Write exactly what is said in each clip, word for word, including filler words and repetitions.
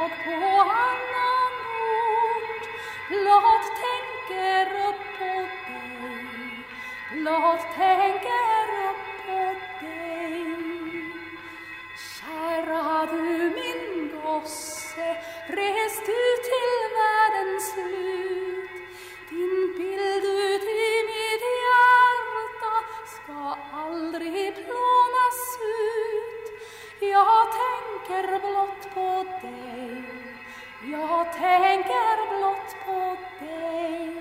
jag på annan ort, blott tänker upp på dig, blott tänker upp på dig. Kära du min gosse, res du till världens slut, din bild ut i mitt hjärta ska aldrig plånas ut. Jag tänker blott på dig, jag tänker blott på dig.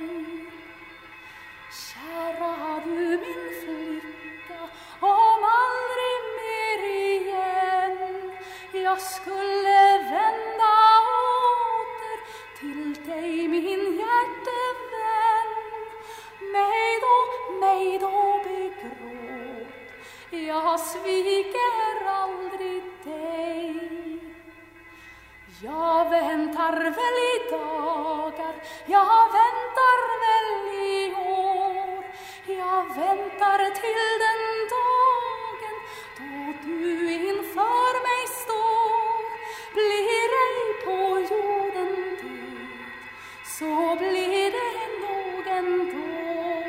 Kära du min flicka, om aldrig mer igen jag skulle vända åter till dig, min hjärtevän. Mig då, mig då begråt, jag sviker aldrig dig. Jag väntar väl i dagar, jag väntar väl i år, jag väntar till den dagen då du inför mig står. Blir ej på jorden död, så blir det nog ändå.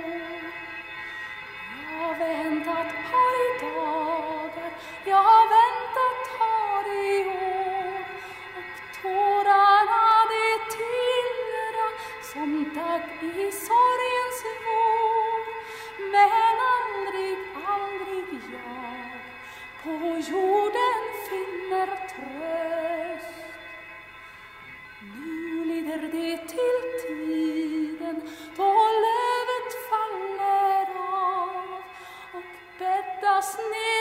Jag väntat har i dagar, jag väntat har i år, och tårarna det tillra som dag i sorgens vår. Men aldrig, aldrig jag på jorden finner tröst. Nu lider det till tiden då lövet faller av och bäddas ner